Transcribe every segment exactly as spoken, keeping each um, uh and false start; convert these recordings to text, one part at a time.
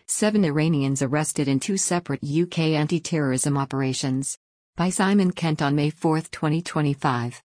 Seven Iranians arrested in two separate U K anti-terrorism operations. By Simon Kent on May fourth, twenty twenty-five.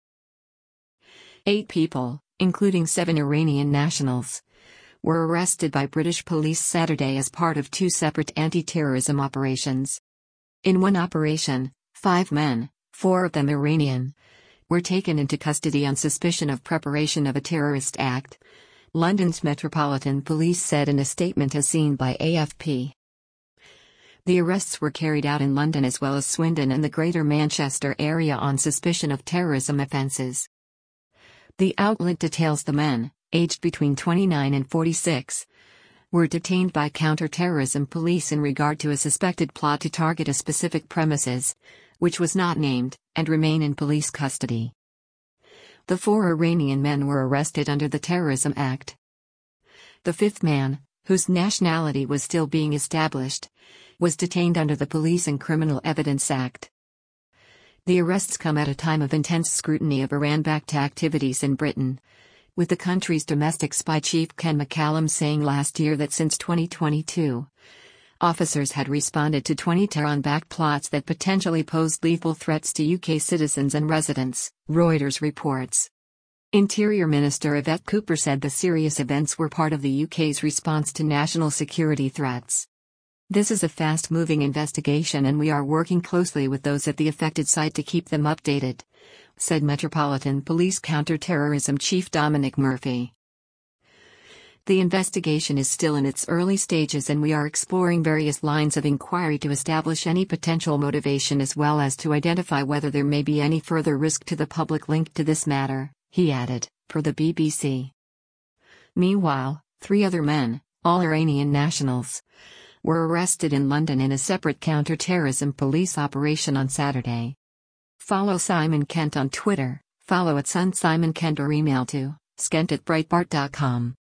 Eight people, including seven Iranian nationals, were arrested by British police Saturday as part of two separate anti-terrorism operations. In one operation, five men, four of them Iranian, were taken into custody on suspicion of preparation of a terrorist act, London's Metropolitan Police said in a statement as seen by A F P. The arrests were carried out in London as well as Swindon and the Greater Manchester area on suspicion of terrorism offences. The outlet details the men, aged between twenty-nine and forty-six, were detained by counter-terrorism police in regard to a suspected plot to target a specific premises, which was not named, and remain in police custody. The four Iranian men were arrested under the Terrorism Act. The fifth man, whose nationality was still being established, was detained under the Police and Criminal Evidence Act. The arrests come at a time of intense scrutiny of Iran-backed activities in Britain, with the country's domestic spy chief Ken McCallum saying last year that since twenty twenty-two, officers had responded to twenty Tehran-backed plots that potentially posed lethal threats to U K citizens and residents, Reuters reports. Interior Minister Yvette Cooper said the serious events were part of the U K's response to national security threats. This is a fast-moving investigation and we are working closely with those at the affected site to keep them updated, said Metropolitan Police Counter-Terrorism Chief Dominic Murphy. The investigation is still in its early stages and we are exploring various lines of inquiry to establish any potential motivation as well as to identify whether there may be any further risk to the public linked to this matter, he added, per the B B C. Meanwhile, three other men, all Iranian nationals, were arrested in London in a separate counter-terrorism police operation on Saturday. Follow Simon Kent on Twitter, follow at Sun Simon Kent or email to skent at breitbart dot com.